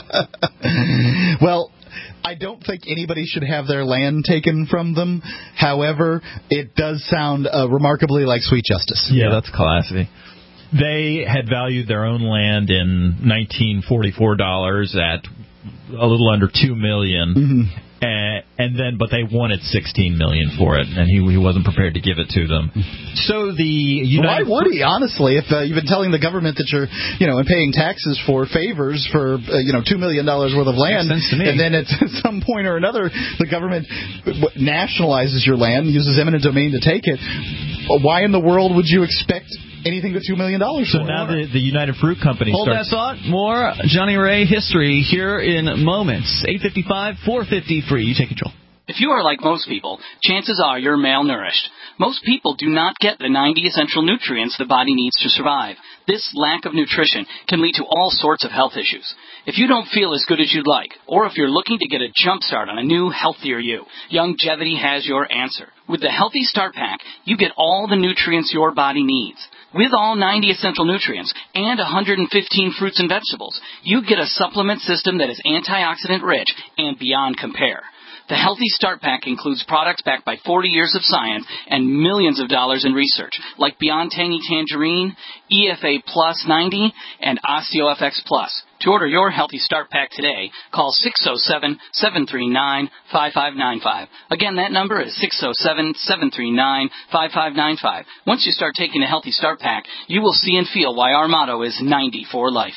Well, I don't think anybody should have their land taken from them. However, it does sound uh, remarkably like sweet justice. Yeah, that's classy. They had valued their own land in nineteen forty-four dollars at a little under two million dollars. Mm-hmm. And, and then, but they wanted sixteen million dollars for it, and he he wasn't prepared to give it to them. So the United why would he? Honestly, if uh, you've been telling the government that you're, you know, and paying taxes for favors for, uh, you know, two million dollars worth of land, makes sense to me. And then at some point or another, the government nationalizes your land, uses eminent domain to take it. Why in the world would you expect anything but two million dollars So for now it? the, the United Fruit Company Hold starts... that thought. More Johnny Ray history here in moments. eight fifty-five, four fifty free. You take control. If you are like most people, chances are you're malnourished. Most people do not get the ninety essential nutrients the body needs to survive. This lack of nutrition can lead to all sorts of health issues. If you don't feel as good as you'd like, or if you're looking to get a jump start on a new, healthier you, Youngevity has your answer. With the Healthy Start Pack, you get all the nutrients your body needs. With all ninety essential nutrients and one hundred fifteen fruits and vegetables, you get a supplement system that is antioxidant rich and beyond compare. The Healthy Start Pack includes products backed by forty years of science and millions of dollars in research, like Beyond Tangy Tangerine, E F A Plus ninety, and OsteoFX Plus. To order your Healthy Start Pack today, call six oh seven, seven three nine, five five nine five. Again, that number is six oh seven, seven three nine, five five nine five. Once you start taking the Healthy Start Pack, you will see and feel why our motto is ninety for life.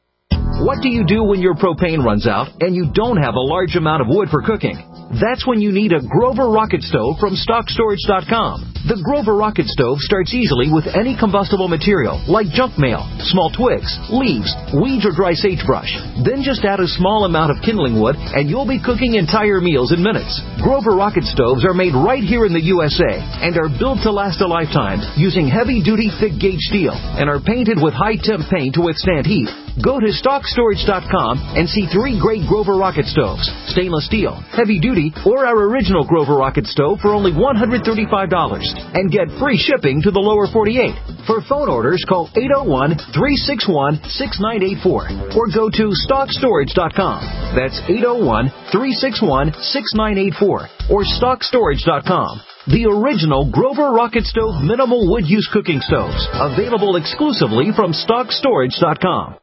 What do you do when your propane runs out and you don't have a large amount of wood for cooking? That's when you need a Grover Rocket Stove from stock storage dot com. The Grover Rocket Stove starts easily with any combustible material, like junk mail, small twigs, leaves, weeds, or dry sagebrush. Then just add a small amount of kindling wood, and you'll be cooking entire meals in minutes. Grover Rocket Stoves are made right here in the U S A and are built to last a lifetime using heavy-duty thick-gauge steel and are painted with high-temp paint to withstand heat. Go to stock storage dot com and see three great Grover Rocket Stoves, stainless steel, heavy-duty, or our original Grover Rocket Stove for only one hundred thirty-five dollars and get free shipping to the lower forty-eight. For phone orders, call eight oh one, three six one, six nine eight four or go to stock storage dot com. That's eight oh one, three six one, six nine eight four or stock storage dot com. The original Grover Rocket Stove minimal wood use cooking stoves, available exclusively from stock storage dot com.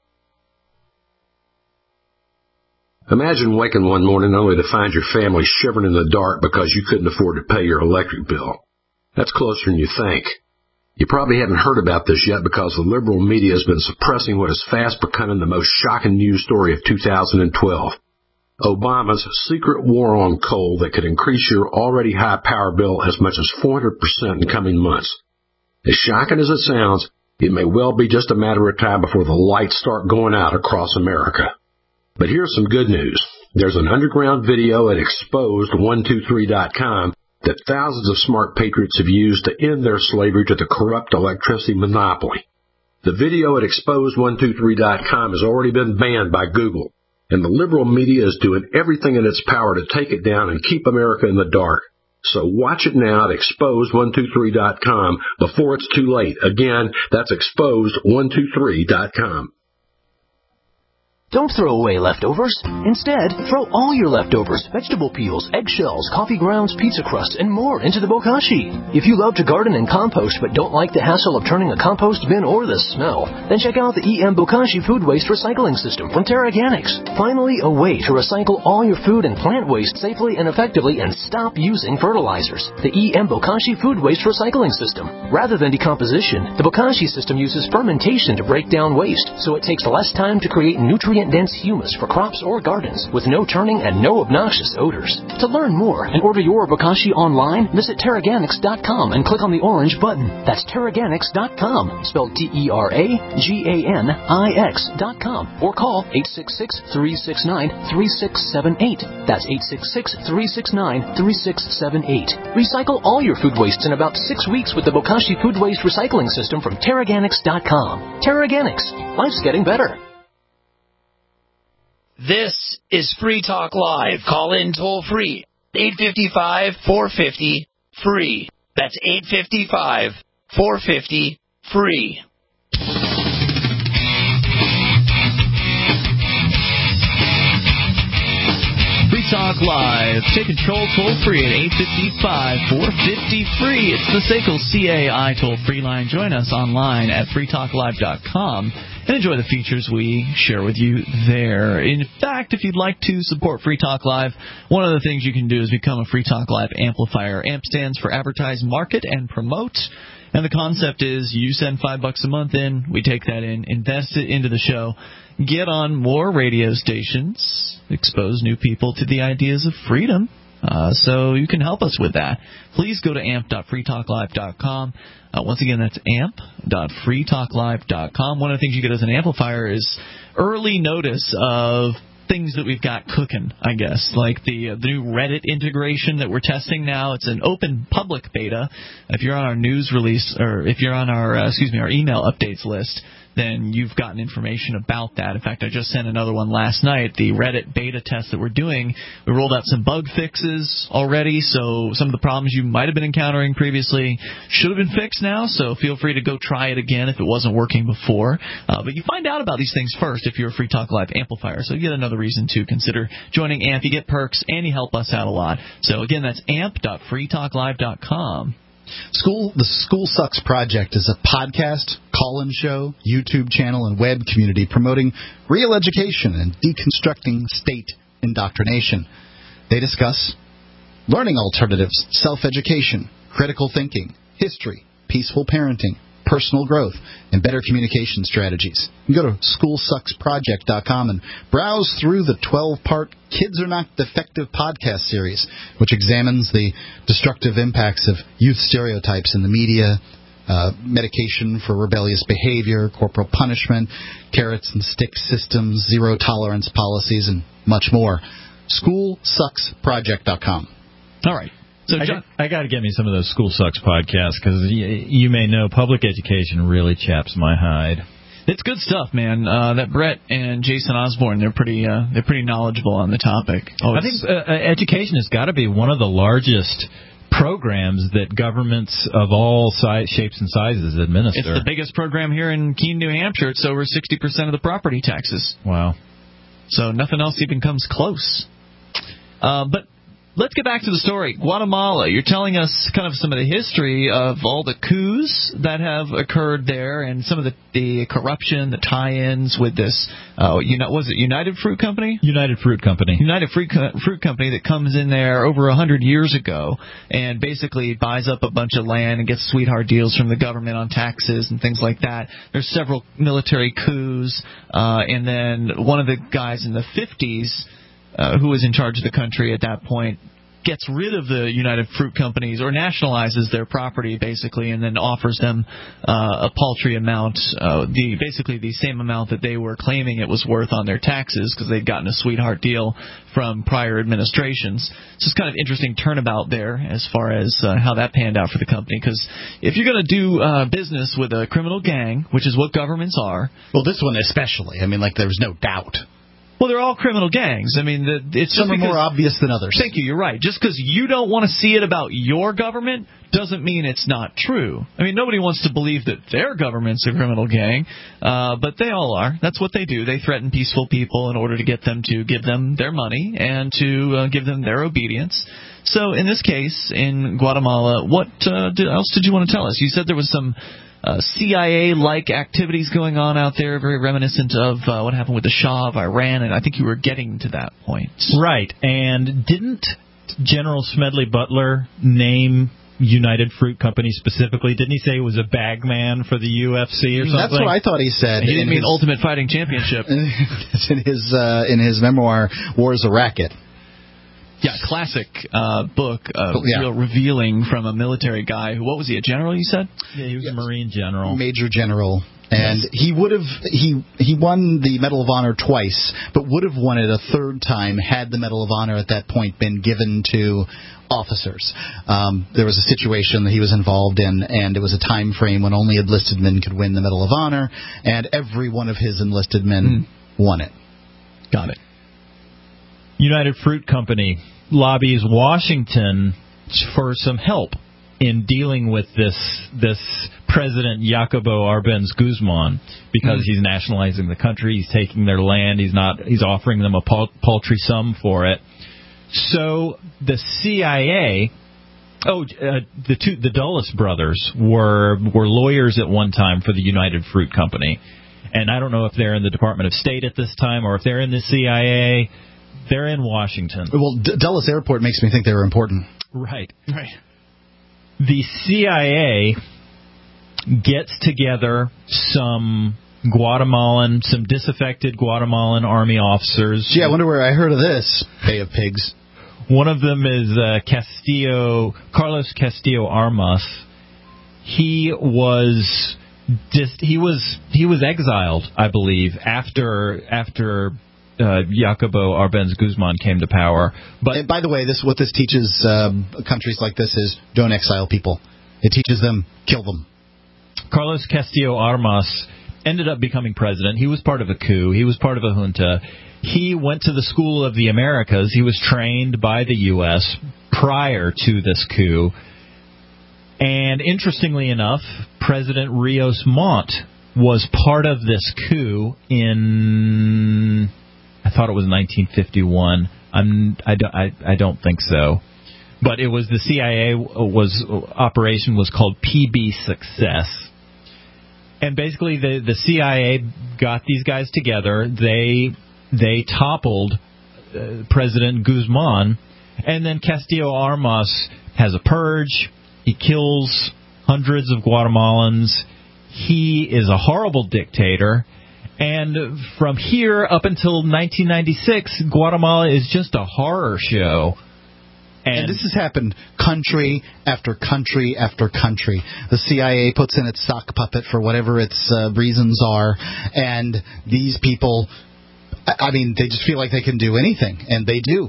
Imagine waking one morning only to find your family shivering in the dark because you couldn't afford to pay your electric bill. That's closer than you think. You probably haven't heard about this yet because the liberal media has been suppressing what is fast becoming the most shocking news story of two thousand twelve. Obama's secret war on coal that could increase your already high power bill as much as four hundred percent in coming months. As shocking as it sounds, it may well be just a matter of time before the lights start going out across America. But here's some good news. There's an underground video at exposed one two three dot com that thousands of smart patriots have used to end their slavery to the corrupt electricity monopoly. The video at exposed one two three dot com has already been banned by Google, and the liberal media is doing everything in its power to take it down and keep America in the dark. So watch it now at exposed one two three dot com before it's too late. Again, that's exposed one two three dot com. Don't throw away leftovers. Instead, throw all your leftovers, vegetable peels, eggshells, coffee grounds, pizza crust, and more into the bokashi. If you love to garden and compost but don't like the hassle of turning a compost bin or the smell, then check out the E M Bokashi Food Waste Recycling System from Terraganics. Finally, a way to recycle all your food and plant waste safely and effectively and stop using fertilizers. The E M Bokashi Food Waste Recycling System. Rather than decomposition, the Bokashi system uses fermentation to break down waste, so it takes less time to create nutrient dense humus for crops or gardens with no turning and no obnoxious odors. To learn more and order your bokashi online, visit Terraganics dot com and click on the orange button. That's Terraganics dot com, spelled T E R A G A N I X dot com, or call eight six six, three six nine, three six seven eight. That's eight six six, three six nine, three six seven eight. Recycle all your food waste in about six weeks with the Bokashi Food Waste Recycling System from Terraganics dot com. Terraganics. Life's getting better. This is Free Talk Live. Call in toll free. eight five five, four five zero, free. That's eight five five, four five zero, free. Free Talk Live. Take control toll free at eight five five, four five zero, free. It's the SACL C A I toll free line. Join us online at free talk live dot com and enjoy the features we share with you there. In fact, if you'd like to support Free Talk Live, one of the things you can do is become a Free Talk Live amplifier. AMP stands for Advertise, Market, and Promote. And the concept is you send five bucks a month in, we take that in, invest it into the show, get on more radio stations, expose new people to the ideas of freedom. Uh, so you can help us with that. Please go to amp dot free talk live dot com. Uh, once again, that's amp dot free talk live dot com. One of the things you get as an amplifier is early notice of things that we've got cooking, I guess, like the, uh, the new Reddit integration that we're testing now. It's an open public beta. If you're on our news release, or if you're on our, uh, excuse me, our email updates list, then you've gotten information about that. In fact, I just sent another one last night, the Reddit beta test that we're doing. We rolled out some bug fixes already, so some of the problems you might have been encountering previously should have been fixed now, so feel free to go try it again if it wasn't working before. Uh, but you find out about these things first if you're a Free Talk Live amplifier, so you get another reason to consider joining AMP. You get perks, and you help us out a lot. So again, that's amp dot free talk live dot com. School, the School Sucks Project is a podcast, call-in show, YouTube channel, and web community promoting real education and deconstructing state indoctrination. They discuss learning alternatives, self-education, critical thinking, history, peaceful parenting, personal growth, and better communication strategies. You can go to school sucks project dot com and browse through the twelve-part Kids Are Not Defective podcast series, which examines the destructive impacts of youth stereotypes in the media, uh, medication for rebellious behavior, corporal punishment, carrots and stick systems, zero-tolerance policies, and much more. school sucks project dot com. All right. So John, I, I got to get me some of those School Sucks podcasts because you, you may know public education really chaps my hide. It's good stuff, man. Uh, that Brett and Jason Osborne, they're pretty uh, they're pretty knowledgeable on the topic. Oh, I think uh, education has got to be one of the largest programs that governments of all size, shapes and sizes administer. It's the biggest program here in Keene, New Hampshire. It's over sixty percent of the property taxes. Wow. So nothing else even comes close. Uh, but Let's get back to the story. Guatemala, you're telling us kind of some of the history of all the coups that have occurred there and some of the, the corruption, the tie-ins with this, uh, you know, was it United Fruit Company? United Fruit Company. United Fruit, Co- Fruit Company that comes in there over one hundred years ago and basically buys up a bunch of land and gets sweetheart deals from the government on taxes and things like that. There's several military coups, uh, and then one of the guys in the fifties, Uh, who was in charge of the country at that point, gets rid of the United Fruit Companies or nationalizes their property basically, and then offers them uh, a paltry amount, uh, the basically the same amount that they were claiming it was worth on their taxes because they'd gotten a sweetheart deal from prior administrations. It's just kind of interesting turnabout there as far as uh, how that panned out for the company, because if you're going to do uh, business with a criminal gang, which is what governments are, well, this one especially, I mean, like there's no doubt. Well, they're all criminal gangs. I mean, the, it's some just are because, more obvious than others. Thank you. You're right. Just because you don't want to see it about your government doesn't mean it's not true. I mean, nobody wants to believe that their government's a criminal gang, uh, but they all are. That's what they do. They threaten peaceful people in order to get them to give them their money and to uh, give them their obedience. So in this case, in Guatemala, what uh, did, else did you want to tell us? You said there was some Uh, C I A-like activities going on out there, very reminiscent of uh, what happened with the Shah of Iran, and I think you were getting to that point. Right, and didn't General Smedley Butler name United Fruit Company specifically? Didn't he say he was a bag man for the U F C or something? That's what I thought he said. He didn't mean his, Ultimate Fighting Championship. in his uh, in his memoir, War is a Racket. Yeah, classic uh, book, uh, yeah. real revealing from a military guy. Who, what was he, a general, you said? Yeah, he was yes. a Marine general. Major general. And yes. he would have he he won the Medal of Honor twice, but would have won it a third time had the Medal of Honor at that point been given to officers. Um, there was a situation that he was involved in, and it was a time frame when only enlisted men could win the Medal of Honor, and every one of his enlisted men mm. won it. Got it. United Fruit Company lobbies Washington for some help in dealing with this this President Jacobo Arbenz Guzman, because mm. he's nationalizing the country, he's taking their land, he's not he's offering them a paltry sum for it. So the C I A, oh, uh, the two the Dulles brothers were were lawyers at one time for the United Fruit Company, and I don't know if they're in the Department of State at this time or if they're in the C I A. They're in Washington. Well, D- Dulles Airport makes me think they were important. Right. Right. The C I A gets together some Guatemalan, some disaffected Guatemalan army officers. Gee, I wonder where I heard of this. Bay of Pigs. One of them is uh, Castillo, Carlos Castillo Armas. He was dis- he was he was exiled, I believe, after after. Uh, Jacobo Arbenz Guzman came to power. But and by the way, this what this teaches um, countries like this is don't exile people. It teaches them kill them. Carlos Castillo Armas ended up becoming president. He was part of a coup. He was part of a junta. He went to the School of the Americas. He was trained by the U S prior to this coup. And interestingly enough, President Rios Montt was part of this coup in... I thought it was nineteen fifty-one. I'm, I, don't, I, I don't think so. But it was the C I A was operation was called P B Success. And basically the, the C I A got these guys together. They they toppled uh, President Guzman. And then Castillo Armas has a purge. He kills hundreds of Guatemalans. He is a horrible dictator. And from here up until nineteen ninety-six, Guatemala is just a horror show. And, and this has happened country after country after country. The C I A puts in its sock puppet for whatever its uh, reasons are. And these people, I mean, they just feel like they can do anything. And they do.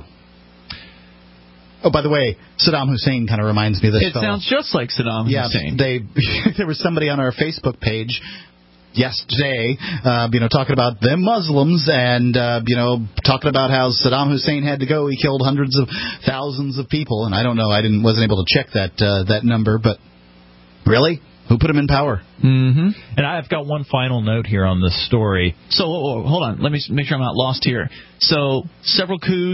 Oh, by the way, Saddam Hussein kind of reminds me of this It fellow. sounds just like Saddam yeah, Hussein. They, there was somebody on our Facebook page yesterday, uh, you know, talking about them Muslims and, uh, you know, talking about how Saddam Hussein had to go. He killed hundreds of thousands of people. And I don't know, I didn't wasn't able to check that uh, that number. But really? Who put him in power? Mm-hmm. And I've got one final note here on this story. So, oh, oh, hold on. Let me make sure I'm not lost here. So, several coups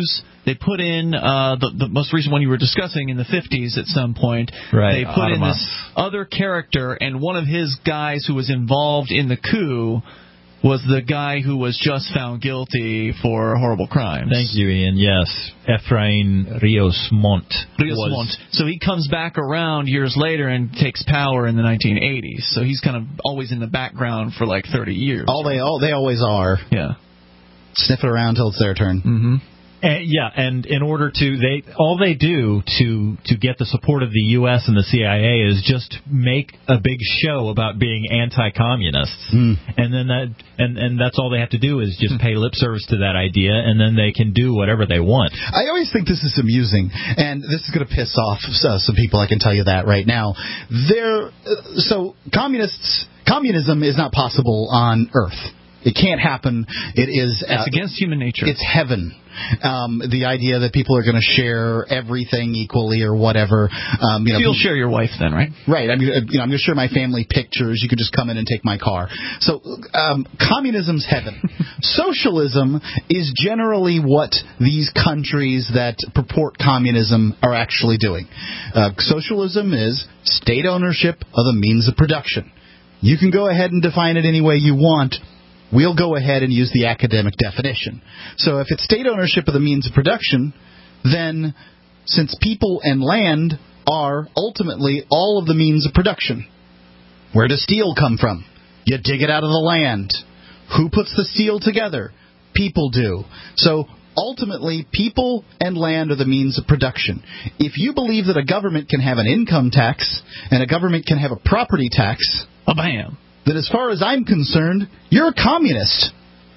They put in uh, the, the most recent one you were discussing in the fifties at some point. Right. They put in Ottoman. this other character, and one of his guys who was involved in the coup was the guy who was just found guilty for horrible crimes. Thank you, Ian. Yes, Efrain Rios Montt. Rios was, Montt. So he comes back around years later and takes power in the nineteen eighties. So he's kind of always in the background for like thirty years. All they all they always are. Yeah. Sniff it around till it's their turn. Mm-hmm. And, yeah, and in order to they all they do to to get the support of the U S and the C I A is just make a big show about being anti-communists, mm. and then that and and that's all they have to do is just pay lip service to that idea, and then they can do whatever they want. I always think this is amusing, and this is going to piss off uh, some people. I can tell you that right now. There, uh, so communists, communism is not possible on Earth. It can't happen. It is. Uh, it's against human nature. It's heaven. Um, the idea that people are going to share everything equally or whatever. Um, you know, so you'll share your wife then, right? Right. I mean, you know, I'm going to share my family pictures. You could just come in and take my car. So um, communism's heaven. Socialism is generally what these countries that purport communism are actually doing. Uh, socialism is state ownership of the means of production. You can go ahead and define it any way you want. We'll go ahead and use the academic definition. So if it's state ownership of the means of production, then since people and land are ultimately all of the means of production, where does steel come from? You dig it out of the land. Who puts the steel together? People do. So ultimately, people and land are the means of production. If you believe that a government can have an income tax and a government can have a property tax, a-bam, that as far as I'm concerned, you're a communist.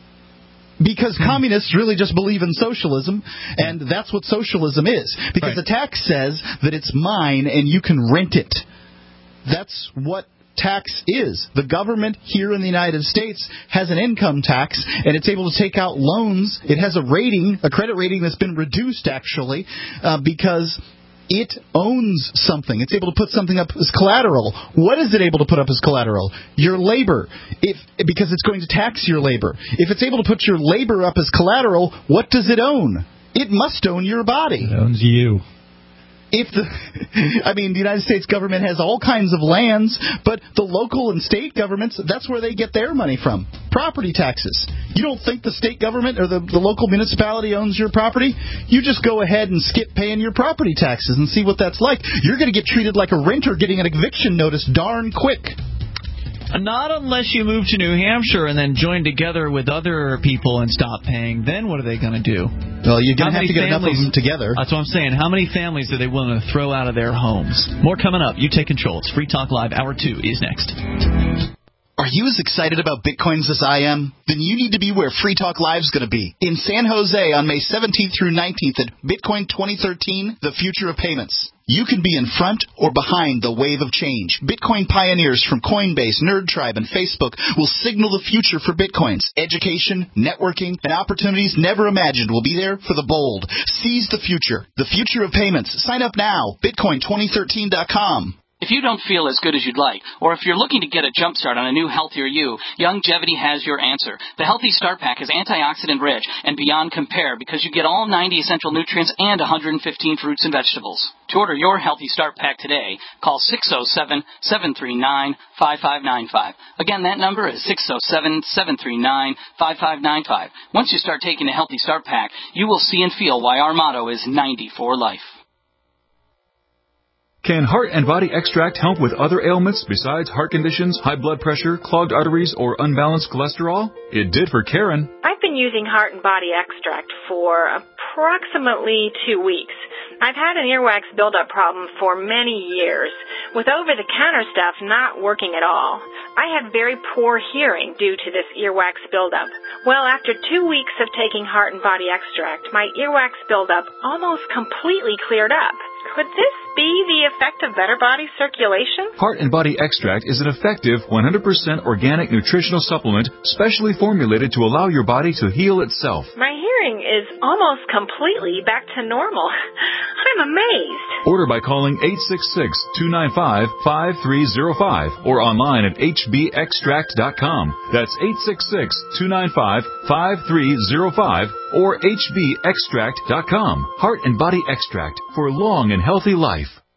Because communists really just believe in socialism, and that's what socialism is. Because right. the tax says that it's mine and you can rent it. That's what tax is. The government here in the United States has an income tax, and it's able to take out loans. It has a rating, a credit rating that's been reduced, actually, uh, because it owns something. It's able to put something up as collateral. What is it able to put up as collateral? Your labor, if because it's going to tax your labor. If it's able to put your labor up as collateral, what does it own? It must own your body. It owns you. If the, I mean, the United States government has all kinds of lands, but the local and state governments, that's where they get their money from. Property taxes. You don't think the state government or the, the local municipality owns your property? You just go ahead and skip paying your property taxes and see what that's like. You're going to get treated like a renter getting an eviction notice darn quick. Not unless you move to New Hampshire and then join together with other people and stop paying. Then what are they going to do? Well, you're going to have to get families, enough of them together. That's what I'm saying. How many families are they willing to throw out of their homes? More coming up. You take control. It's Free Talk Live. Hour two is next. Are you as excited about Bitcoins as I am? Then you need to be where Free Talk Live is going to be. In San Jose on May seventeenth through nineteenth at Bitcoin twenty thirteen, The Future of Payments. You can be in front or behind the wave of change. Bitcoin pioneers from Coinbase, NerdTribe, and Facebook will signal the future for Bitcoins. Education, networking, and opportunities never imagined will be there for the bold. Seize the future. The Future of Payments. Sign up now. Bitcoin twenty thirteen dot com. If you don't feel as good as you'd like, or if you're looking to get a jump start on a new, healthier you, Youngevity has your answer. The Healthy Start Pack is antioxidant-rich and beyond compare because you get all ninety essential nutrients and one hundred fifteen fruits and vegetables. To order your Healthy Start Pack today, call six oh seven, seven three nine, five five nine five. Again, that number is six oh seven, seven three nine, five five nine five. Once you start taking the Healthy Start Pack, you will see and feel why our motto is ninety for life. Can Heart and Body Extract help with other ailments besides heart conditions, high blood pressure, clogged arteries, or unbalanced cholesterol? It did for Karen. I've been using Heart and Body Extract for approximately two weeks. I've had an earwax buildup problem for many years, with over-the-counter stuff not working at all. I had very poor hearing due to this earwax buildup. Well, after two weeks of taking Heart and Body Extract, my earwax buildup almost completely cleared up. Could this be the effect of better body circulation? Heart and Body Extract is an effective one hundred percent organic nutritional supplement specially formulated to allow your body to heal itself. My hearing is almost completely back to normal. I'm amazed. Order by calling eight six six, two nine five, five three zero five or online at h b extract dot com. That's eight six six, two nine five, five three zero five or h b extract dot com. Heart and Body Extract for long and healthy life.